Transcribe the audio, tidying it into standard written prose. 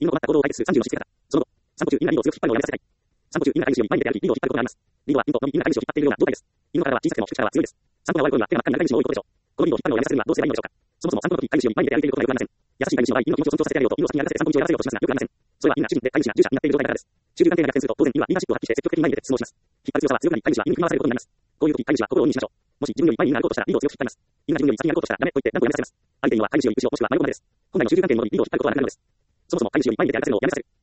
因の困った行動を解決する30のしつけ方。その後、散歩中、因が因を強く引っ張るのをやめさせたい。散歩中、因が飼い主より前に出て歩き、因を引っ張ることがあります。因は因とのみ因が飼い主を引っ張っているような状態です。因の体は小さくても引く力は強いです。散歩が終わる頃には手が真っ赤になる飼い主も多いことでしょう。この因を引っ張るのをやめさせるにはどうすればいいのでしょうか。そもそも散歩の時、飼い主より前に出て歩いていることがよくありません。優しい飼い主の場合、因の気持ちを尊重させてあげようと、因を先に歩かせて散歩道をやらせようとしますが、よくありません。それは因が主人で飼い主が従者になっている状態だからです。中流関係が逆転すると、当然因はリーダーシップを発揮して積極的に前に出て質問します。引っ張る強さは強くなり、飼い主は因に振り回されることになります。こういう時、飼い主は心を鬼にしましょう。もし自分より前に因が歩こうとしたら、因を強く引っ張ります。因が自分より先に歩こうとしたら、ダメと言って何度もやめさせます。相手因は飼い主より後ろもしくは真横までです。本来の中流関係に戻り、因を引っ張ることはなくなるのです。そもそも飼い主より前に出て歩かせるのをやめさせる。